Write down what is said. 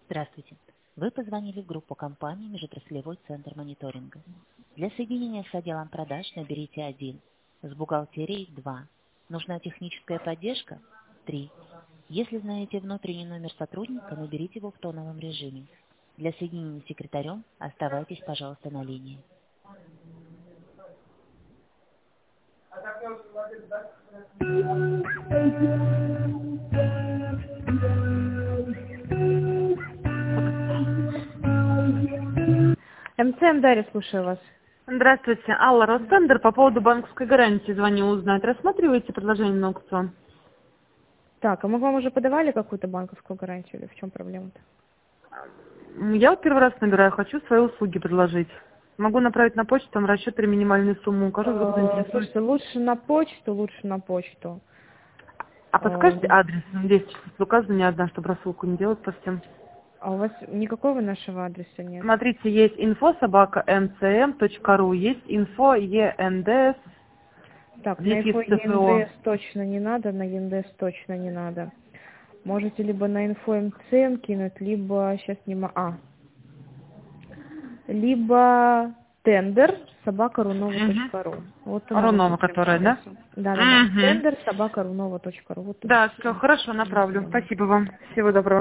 Здравствуйте. Вы позвонили в группу компании «Межотраслевой центр мониторинга». Для соединения с отделом продаж наберите 1, с бухгалтерией 2. Нужна техническая поддержка? 3. Если знаете внутренний номер сотрудника, наберите его в тоновом режиме. Для соединения с секретарем оставайтесь, пожалуйста, на линии. МЦМ Дарья, слушаю вас. Здравствуйте, Алла, Ростендер, по поводу банковской гарантии звоню узнать. Рассматриваете предложение на аукцион? Так, а мы вам уже подавали какую-то банковскую гарантию или в чем проблема-то? Я вот первый раз набираю, хочу свои услуги предложить. Могу направить на почту, там расчет или минимальную сумму укажу, вдруг заинтересует. Слушайте, лучше на почту. А подскажете адрес? Здесь чисто указано не одна, чтобы рассылку не делать совсем. А у вас никакого нашего адреса нет? Смотрите, есть info@mcm.ru, есть info ENDS. Так, на Здесь инфо есть ЦФО. ЕНДС точно не надо, на ЕНДС точно не надо. Можете либо на инфо МЦМ кинуть, либо, сейчас не могу, либо тендер @runova.ru. Вот она Рунова, вот которая, да? Да. Угу. Тендер @runova.ru. Вот Да, все, хорошо, направлю. Спасибо вам. Всего доброго.